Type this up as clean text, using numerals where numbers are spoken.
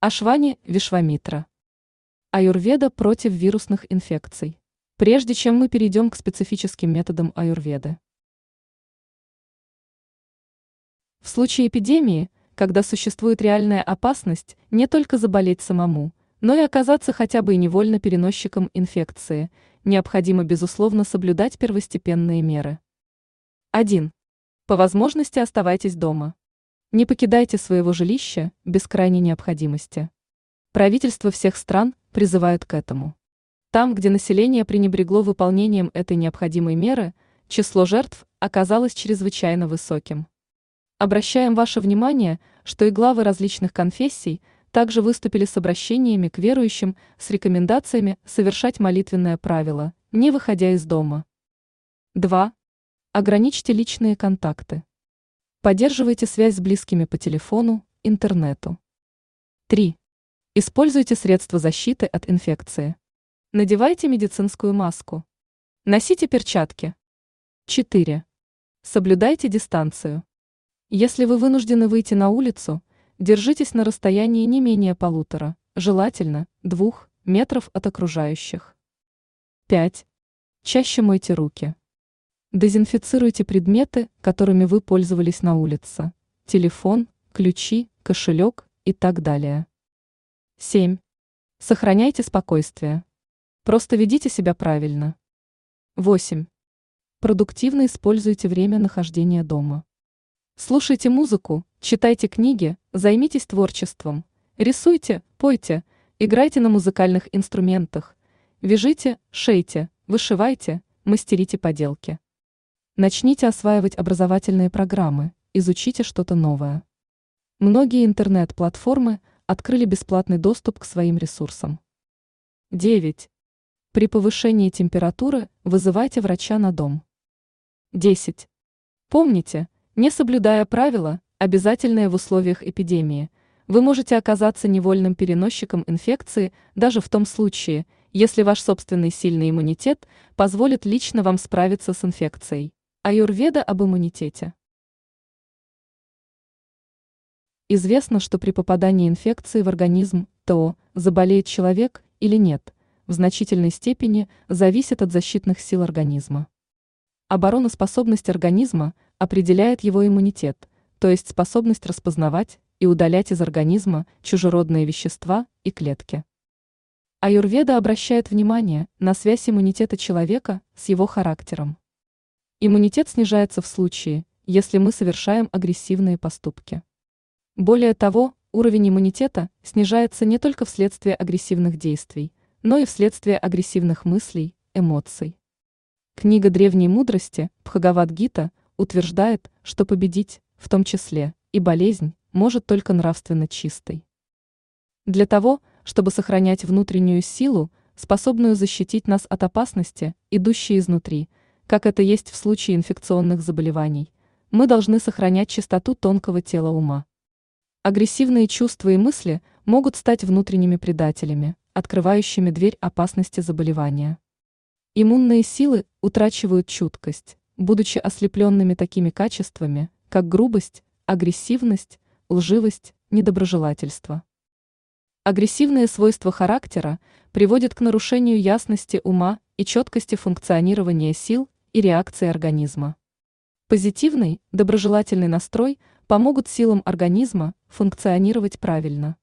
Ашвани Вишвамитра. Аюрведа против вирусных инфекций. Прежде чем мы перейдем к специфическим методам аюрведы. В случае эпидемии, когда существует реальная опасность не только заболеть самому, но и оказаться хотя бы и невольно переносчиком инфекции, необходимо безусловно соблюдать первостепенные меры. 1. По возможности оставайтесь дома. Не покидайте своего жилища без крайней необходимости. Правительства всех стран призывают к этому. Там, где население пренебрегло выполнением этой необходимой меры, число жертв оказалось чрезвычайно высоким. Обращаем ваше внимание, что и главы различных конфессий также выступили с обращениями к верующим с рекомендациями совершать молитвенное правило, не выходя из дома. 2. Ограничьте личные контакты. Поддерживайте связь с близкими по телефону, интернету. 3. Используйте средства защиты от инфекции. Надевайте медицинскую маску. Носите перчатки. 4. Соблюдайте дистанцию. Если вы вынуждены выйти на улицу, держитесь на расстоянии не менее 1,5, желательно 2 метров от окружающих. 5. Чаще мойте руки. Дезинфицируйте предметы, которыми вы пользовались на улице: телефон, ключи, кошелек и так далее. 7. Сохраняйте спокойствие. Просто ведите себя правильно. 8. Продуктивно используйте время нахождения дома. Слушайте музыку, читайте книги, займитесь творчеством, рисуйте, пойте, играйте на музыкальных инструментах, вяжите, шейте, вышивайте, мастерите поделки. Начните осваивать образовательные программы, изучите что-то новое. Многие интернет-платформы открыли бесплатный доступ к своим ресурсам. 9. При повышении температуры вызывайте врача на дом. 10. Помните, не соблюдая правила, обязательные в условиях эпидемии, вы можете оказаться невольным переносчиком инфекции даже в том случае, если ваш собственный сильный иммунитет позволит лично вам справиться с инфекцией. Аюрведа об иммунитете. Известно, что при попадании инфекции в организм, то, заболеет человек или нет, в значительной степени зависит от защитных сил организма. Обороноспособность организма определяет его иммунитет, то есть способность распознавать и удалять из организма чужеродные вещества и клетки. Аюрведа обращает внимание на связь иммунитета человека с его характером. Иммунитет снижается в случае, если мы совершаем агрессивные поступки. Более того, уровень иммунитета снижается не только вследствие агрессивных действий, но и вследствие агрессивных мыслей, эмоций. Книга древней мудрости Бхагавад-гита утверждает, что победить, в том числе и болезнь, может только нравственно чистой. Для того, чтобы сохранять внутреннюю силу, способную защитить нас от опасности, идущей изнутри, как это есть в случае инфекционных заболеваний, мы должны сохранять чистоту тонкого тела ума. Агрессивные чувства и мысли могут стать внутренними предателями, открывающими дверь опасности заболевания. Иммунные силы утрачивают чуткость, будучи ослепленными такими качествами, как грубость, агрессивность, лживость, недоброжелательство. Агрессивные свойства характера приводят к нарушению ясности ума и четкости функционирования сил и реакции организма. Позитивный, доброжелательный настрой помогут силам организма функционировать правильно.